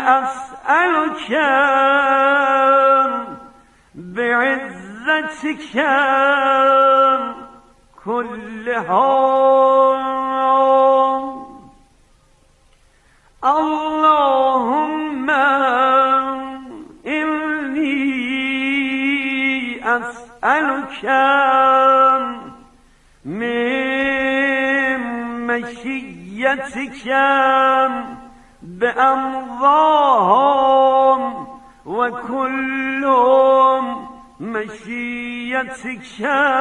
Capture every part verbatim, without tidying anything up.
أسألك بعزتك كلها اللهم إني أسألك من مشيتك بأمضاهم وكل مشيتك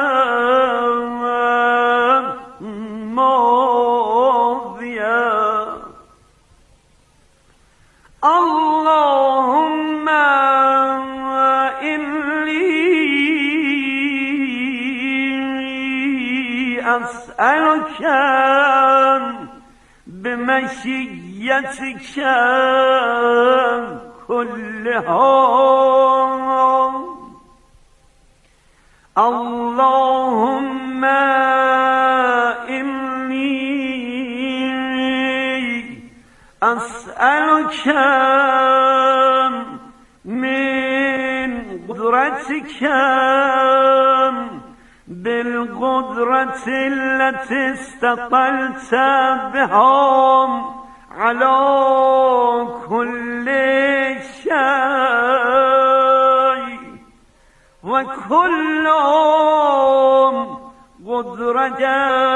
ماضية اللهم إني أسألك بمشيتك كلها اللهم إني أسألك من قدرتك بالقدرة التي استطلت بها على كل شيء وكل قدرة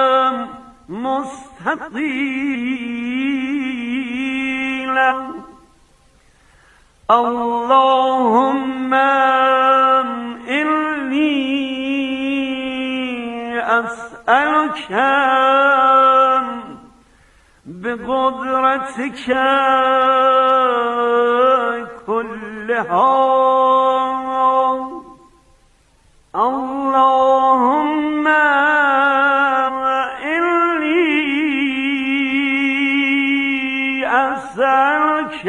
مستطيلة اللهم إني أسألك بقدرتك كلها اللهم إني أسألك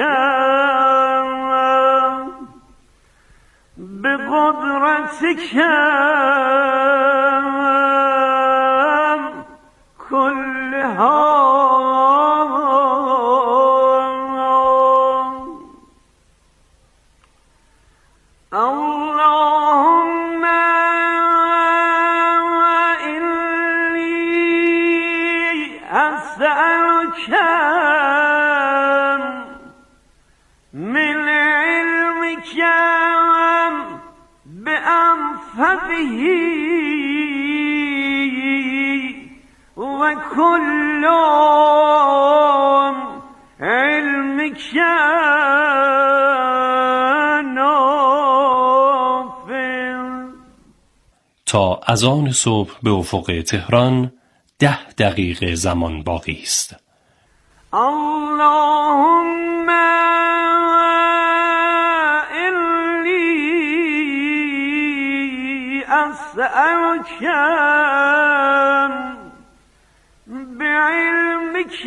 بقدرتك كلها اللهم إني أسألك من علمك بأنفذه وكل علمك نافع. تا اذان صبح به افق تهران ده دقیقه زمان باقی است. اللهم إني أسألك بعلمك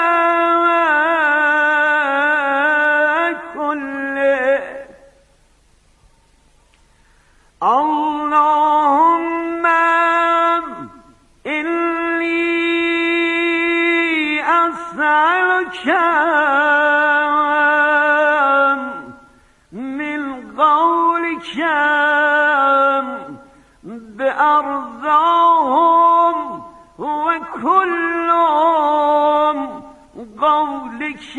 كله اللهم إني أسألك من قولك بأرضاهم وكل قولك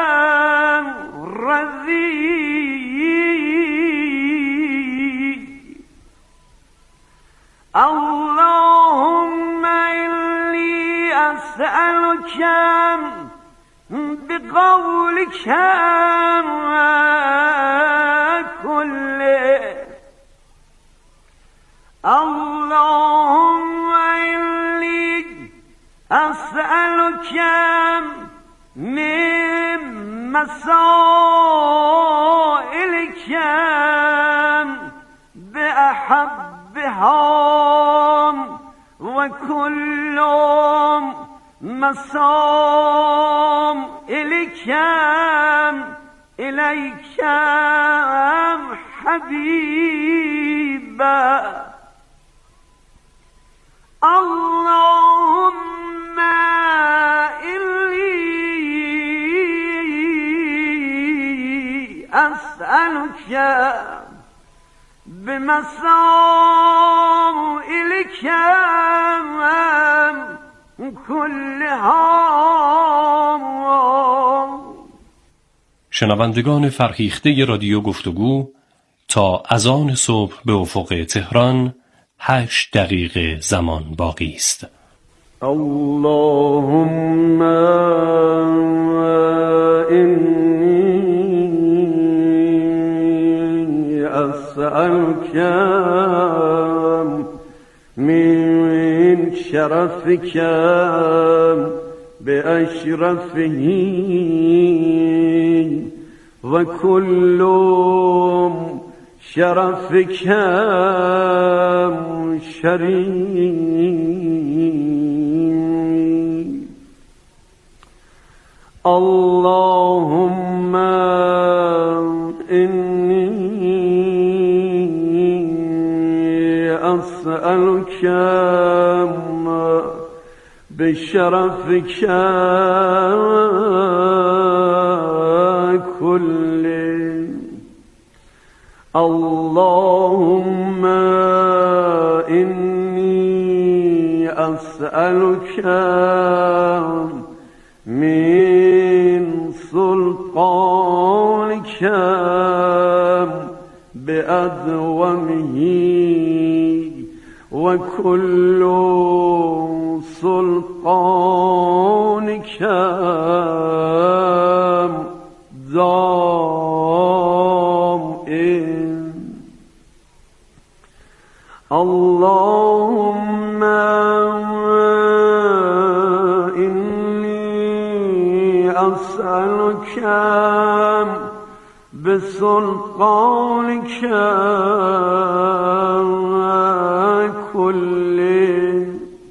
رذيذ اللهم إني أسألك بقولك كله اللهم إني أسألك من مسائلك بأحبها وكل مسائلك إليك حبيبا اللهم إني أسألك بمسائلك كلها. شنوندگان فرهیخته رادیو گفتگو، تا اذان صبح به افق تهران هشت دقیقه زمان باقی است. اللهم إني أسألك من شرفك بأشرفه وكل شرفك شريك. اللهم إني أسألك بشرفك كله. اللهم إني أسألك من سلطانك بأدومه وكل سلطانك دائم. اللهم إني أسألك بسلطانك كله.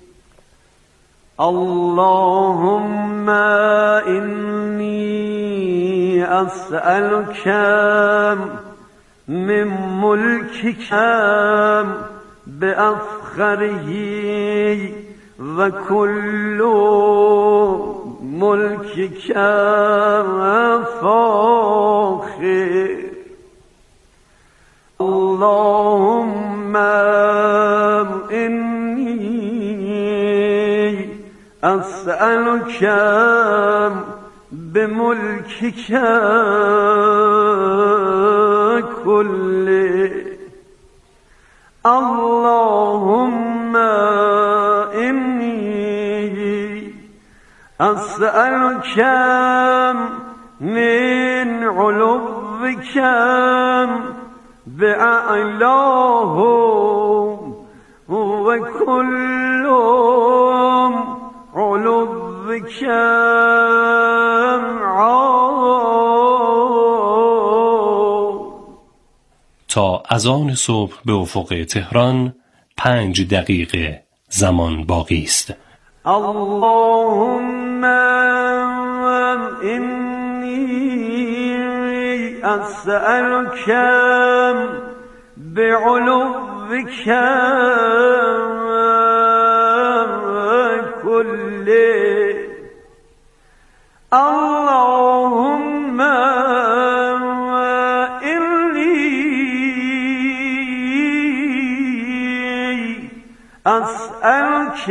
اللهم إني أسألك من ملكك بأفخره وكل ملكك فاخر. اللهم إني أسألك بملكك كله. اللهم إني أسألك من علوك بأعلاه وكل علوك تا اذان صبح به افق تهران پنج دقیقه زمان باقی است. اللهم إني أسألك بعلوك كله. اللهم إني أسألك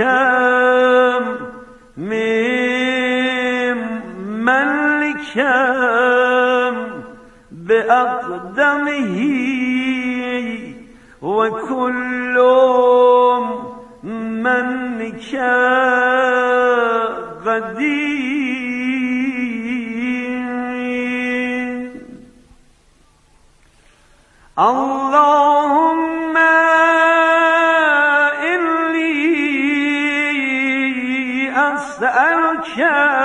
من ملك بأقدمه وكل منك قدير. اللهم إني أسألك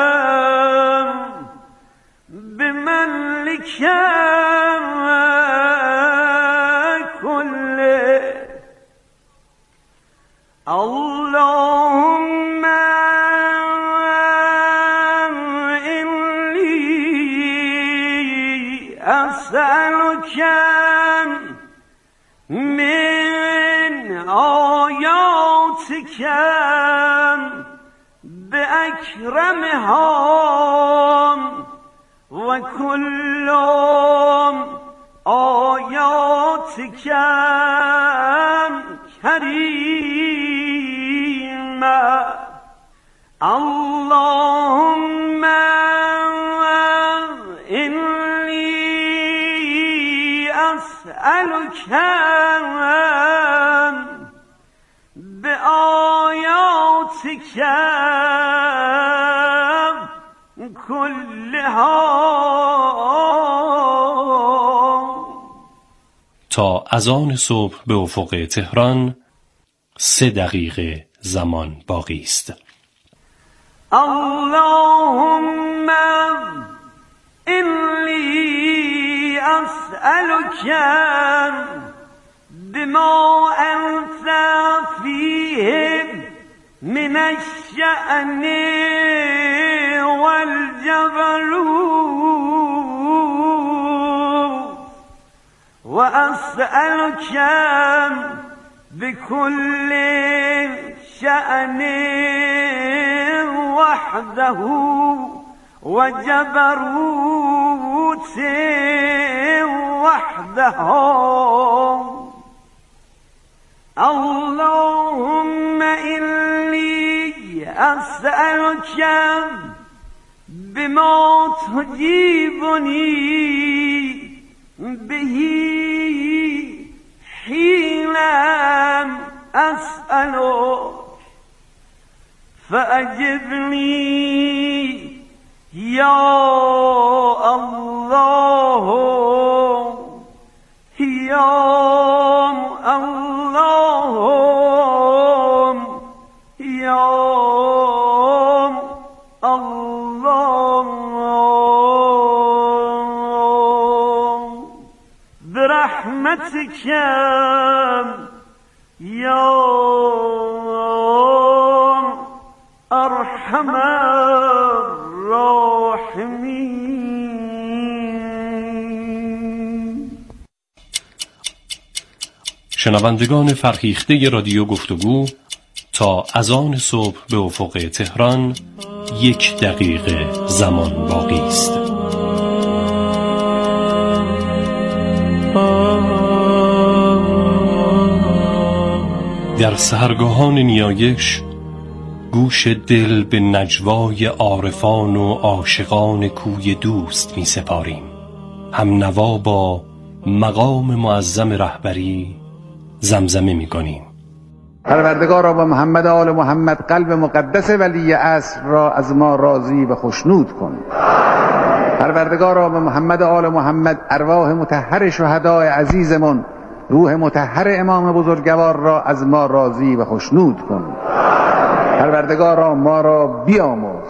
بملك كله. اللهم إني أسألك من آياتك بأكرمها وكل آياتك كريمة اللهم إني أسألك بآياتك كلها. تا اذان صبح به افق تهران سه دقیقه زمان باقی است. اللهم إني أسألك بما أنت فيه من الشأن والجبروت وأسألك بكل شأن وحده وجبروت وحده. اللهم إني أسألك بما تجيبني به حين أسألك فأجبني يا الله يا الله يا الله برحمتك يا ارحم الراحمین. شنوندگان فرهیخته رادیو گفتگو، تا اذان صبح به افق تهران یک دقیقه زمان باقی است. در سحرگاهان نیایش گوش دل به نجوای عارفان و عاشقان کوی دوست می سپاریم. هم نوا با مقام معظم رهبری زمزمه می کنیم. پروردگارا با محمد آل محمد قلب مقدس ولی عصر را از ما راضی و خشنود کن. پروردگارا با محمد آل محمد ارواح مطهر شهدای عزیزمون، روح مطهر امام بزرگوار را از ما راضی و خشنود کن. پروردگارا ما را بیامرز.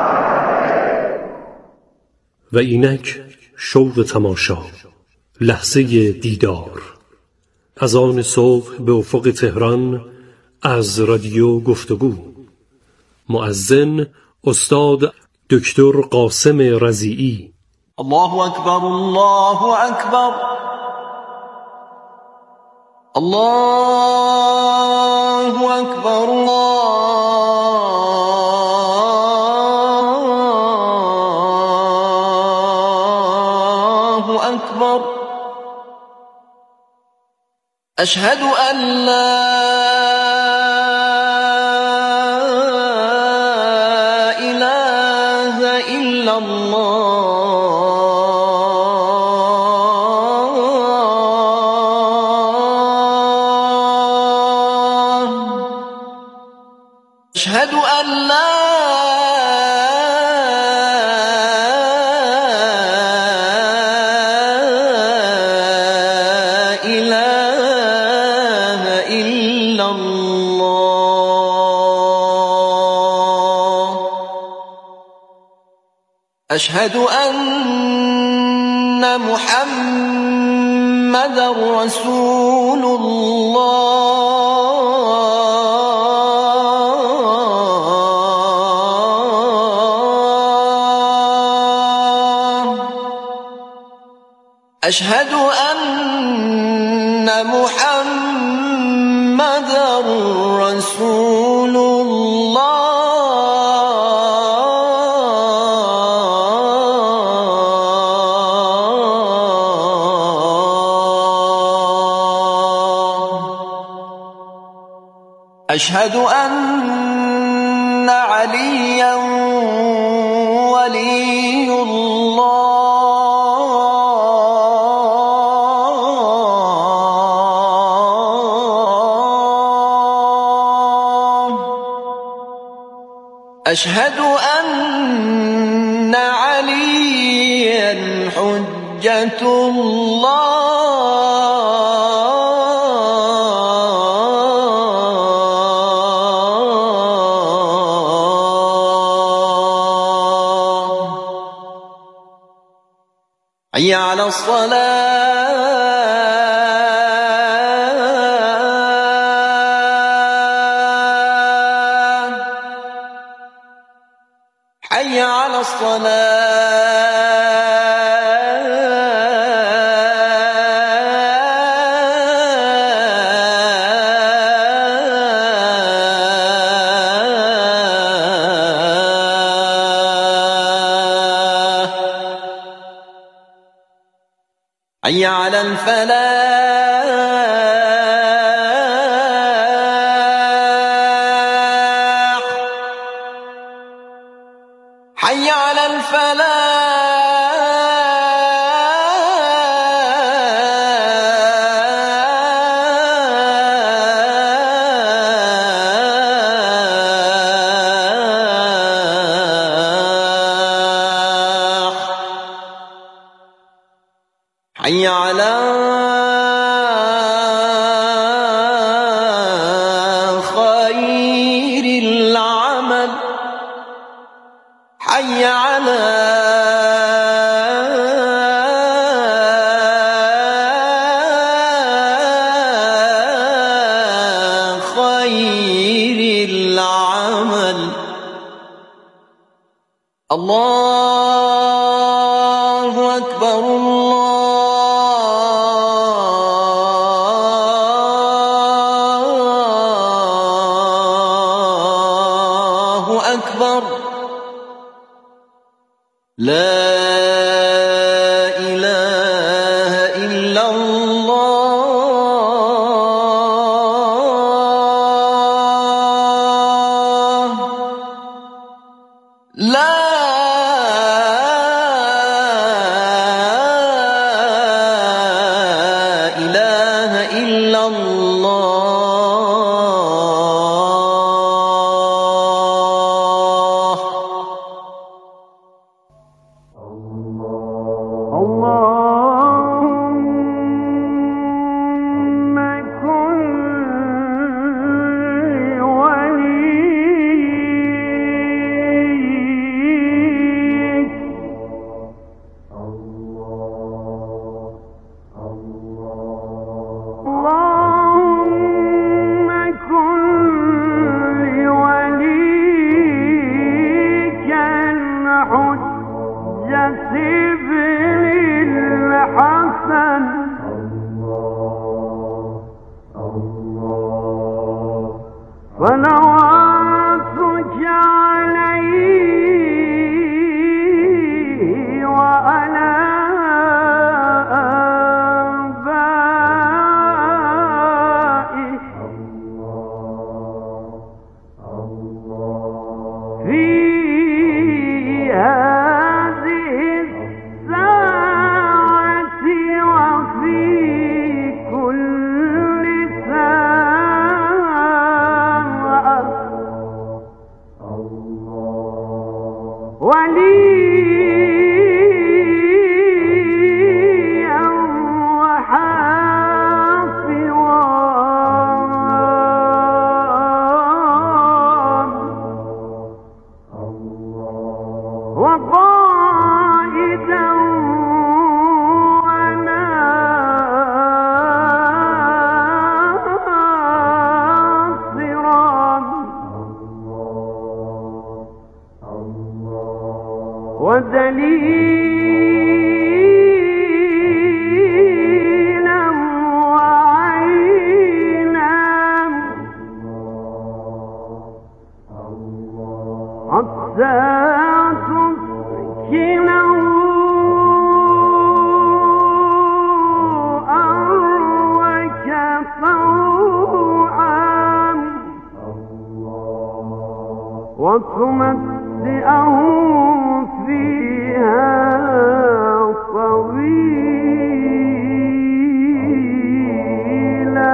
و اینک شوق تماشا، لحظه دیدار، اذان صبح به افق تهران از رادیو گفتگو. مؤذن استاد دکتر قاسم رضیعی. الله اکبر الله اکبر الله اکبر الله اکبر. اشهد ان لا اله الا الله أشهد أن لا إله إلا الله. أشهد أن محمد رسول الله. أشهد أن محمد رسول الله. أشهد أن عليا ولي الله. أشهد أن عليا حجة الله. حي على الصلاة. حي على الصلاة. حي على الفلاح. حي على الفلاح. حي على خير العمل. حي على خير العمل. الله أكبر الله أكبر. لا إله إلا الله. لا وتمتعهم فيها طويلا.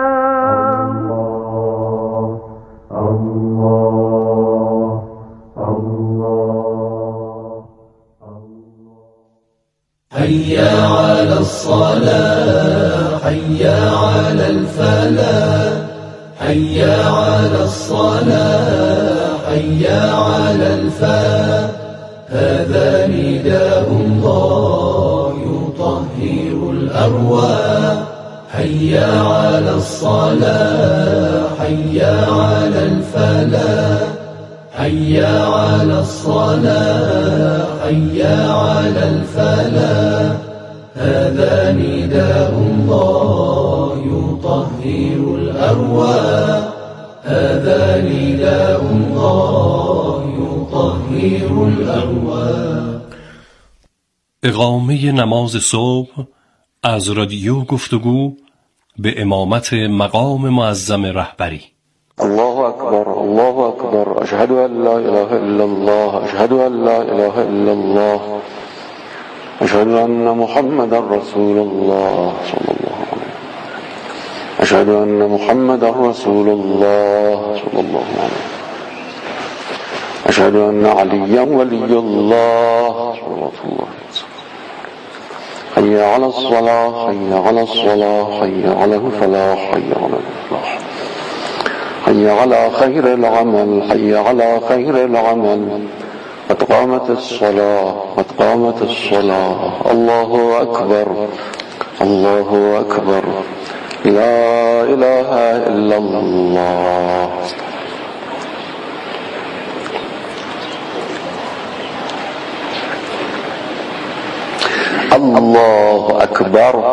حي على الصلاة حي على الفلاح حي على الصلاة حي على الفلاح هذا نداء الله يطهر الأرواح حي على الصلاة حي على الفلاح حي على الصلاة حي على الفلاح هذا نداء الله يطهر الأرواح هذا نداء الله يطهر الأرواح. اقامه نماز صبح از رادیو گفتگو به امامت مقام معظم رهبری. الله أكبر الله أكبر أشهد أن لا إله إلا الله أشهد أن لا إله إلا الله أشهد أن محمد رسول الله صلى الله عليه وسلم أشهد أن محمد رسول الله صلى الله عليه وسلم أشهد أن عليا ولي الله صلى الله عليه وسلم حي على الصلاة حي على الصلاة حي على الفلاح حي على الفلاح حي على خير العمل حي على خير العمل قد قامت الصلاة قد قامت الصلاة الله أكبر الله أكبر لا إله إلا الله. الله أكبر.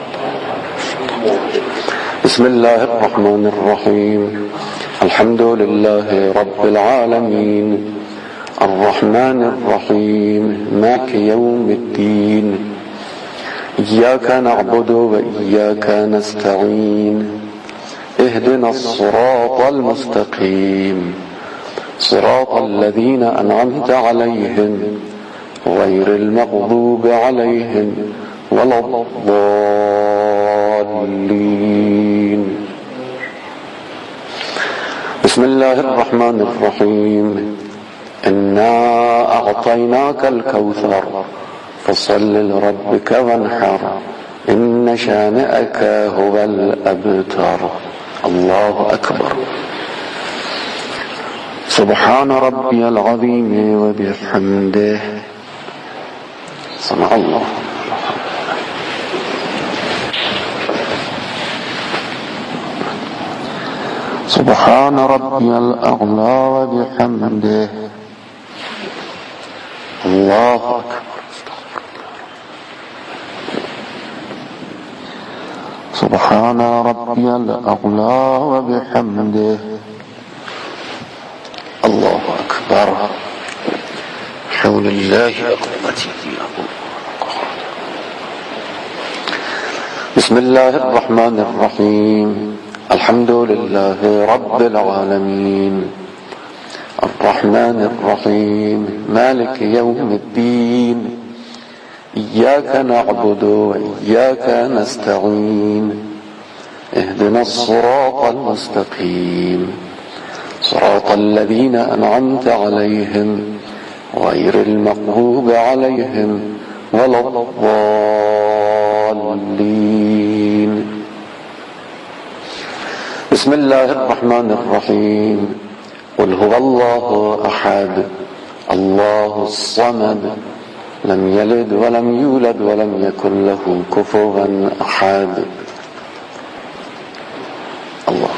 بسم الله الرحمن الرحيم الحمد لله رب العالمين الرحمن الرحيم مالك يوم الدين إياك نعبد وإياك نستعين اهدنا الصراط المستقيم صراط الذين أنعمت عليهم غير المغضوب عليهم ولا الضالين. بسم الله الرحمن الرحيم إنا أعطيناك الكوثر فصل لربك وانحر إن شانئك هو الأبتر. الله أكبر. سبحان ربي العظيم وبحمده سمع الله. سبحان ربي الأعلى وبحمده الله أكبر. سبحان ربي الأعلى وبحمده الله أكبر. حول الله قوتي. بسم الله الرحمن الرحيم الحمد لله رب العالمين الرحمن الرحيم مالك يوم الدين إياك نعبد وإياك نستعين اهدنا الصراط المستقيم صراط الذين أنعمت عليهم غير المغضوب عليهم ولا الضالين. بسم الله الرحمن الرحيم قل هو الله أحد الله الصمد لم يلد ولم يولد ولم يكن له كفوا أحد. الله.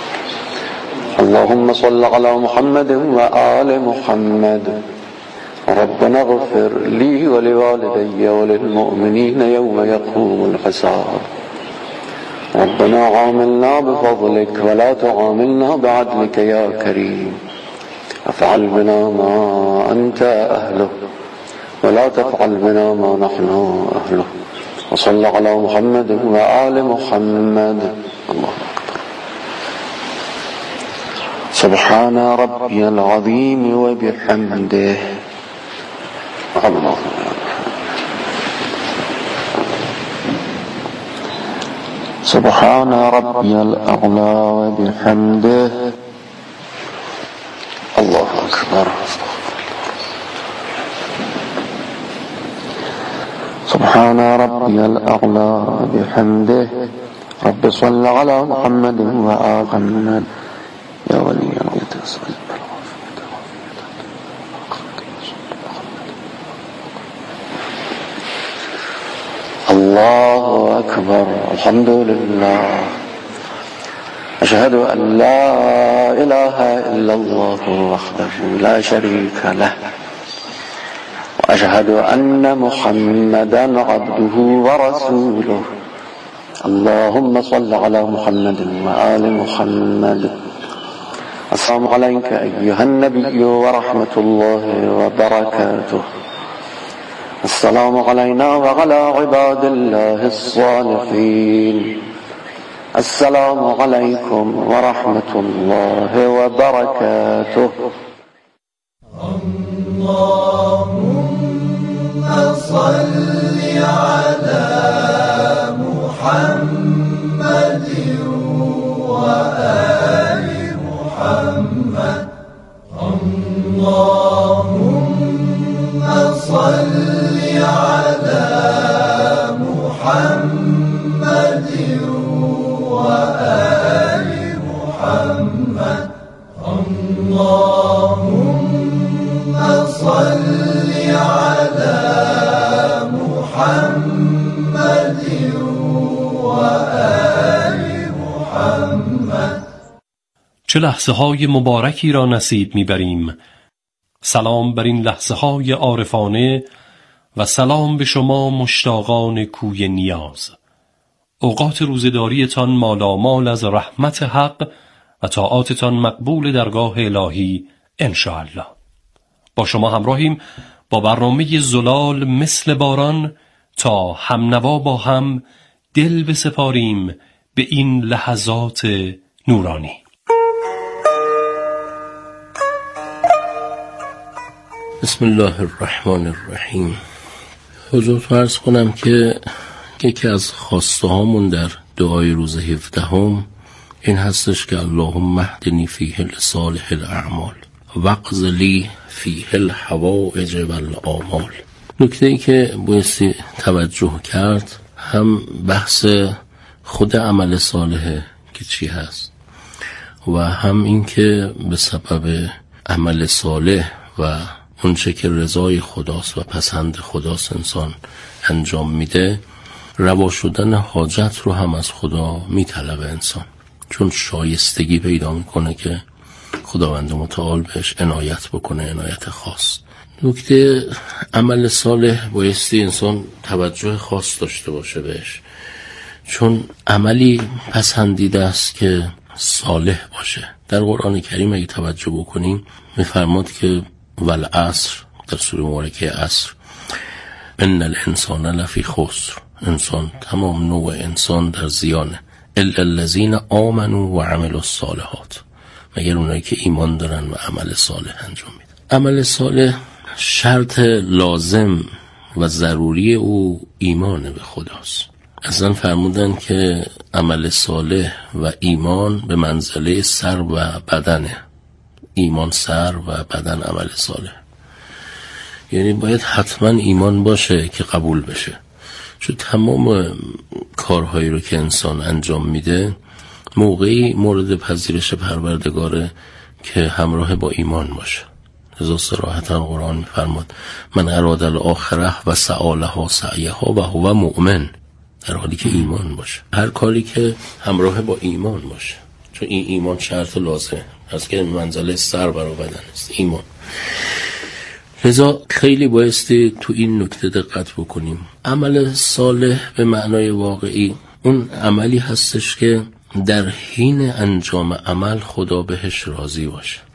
اللهم صل على محمد وآل محمد. ربنا اغفر لي ولوالدي وللمؤمنين يوم يقوم الحساب. ربنا عاملنا بفضلك ولا تعاملنا بعدلك يا كريم. افعل بنا ما أنت أهله ولا تفعل بنا ما نحن أهله. وصلى على محمد وآل محمد. الله أكبر. سبحان ربي العظيم وبحمده الله سبحان ربي الأعلى وبحمده الله أكبر سبحان ربي الأعلى بحمده رب صل على محمد وآل محمد يا ولي التصل الله أكبر الحمد لله أشهد أن لا إله إلا الله وحده لا شريك له وأشهد أن محمدا عبده ورسوله اللهم صل على محمد وآل محمد السلام عليك أيها النبي ورحمة الله وبركاته السلام علينا وعلى عباد الله الصالحين السلام عليكم ورحمة الله وبركاته اللهم صل على محمد وآل محمد اللهم صل على محمد وآل محمد اللهم صل على محمد وآل محمد. چه لحظه های مبارکی را نصیب میبریم. سلام بر این لحظه های عارفانه و سلام به شما مشتاقان کوی نیاز. اوقات روزداریتان مالامال از رحمت حق و طاعاتتان مقبول درگاه الهی انشاءالله. با شما همراهیم با برنامه زلال مثل باران تا همنوا با هم دل بسپاریم به این لحظات نورانی. بسم الله الرحمن الرحیم. حضور فرض کنم که یکی از خواسته هامون در دعای روز هفدهم این هستش که اللهم اهدنی فیه لصالح الاعمال واقض لی فیه الحوائج والآمال. نکته ای که بایستی توجه کرد هم بحث خود عمل صالحه که چی هست و هم این که به سبب عمل صالح و اونچه که رضای خداست و پسند خداست انسان انجام میده روا شدن حاجت رو هم از خدا میطلبه انسان، چون شایستگی پیدا میکنه که خداوند متعال بهش عنایت بکنه، عنایت خاص. نکته عمل صالح بایستی انسان توجه خاص داشته باشه بهش، چون عملی پسندیده است که صالح باشه. در قرآن کریم اگه توجه بکنیم میفرماد که والعصر در سوره مبارکه عصر ان الانسان لفی خسر، انسان تمام نوع انسان در زیانه، الا الذین آمنوا و عملوا الصالحات، مگر اونایی که ایمان دارن و عمل صالح انجام میدن. عمل صالح شرط لازم و ضروری او ایمان به خداست. اصلا فرمودن که عمل صالح و ایمان به منزله سر و بدنه، ایمان سر و بدن عمل صالح، یعنی باید حتما ایمان باشه که قبول بشه، چون تمام کارهایی رو که انسان انجام میده موقعی مورد پذیرش پروردگاره که همراه با ایمان باشه. لذا صراحتا قرآن میفرماد من اراد الاخره و سعی لها سعیها و هو مؤمن، در حالی که ایمان باشه. هر کاری که همراه با ایمان باشه، چون این ایمان شرط لازمه، پس که منزله سر برای بدن است ایمان. لذا خیلی بایستی تو این نکته دقت بکنیم. عمل صالح به معنای واقعی اون عملی هستش که در حین انجام عمل خدا بهش راضی باشه.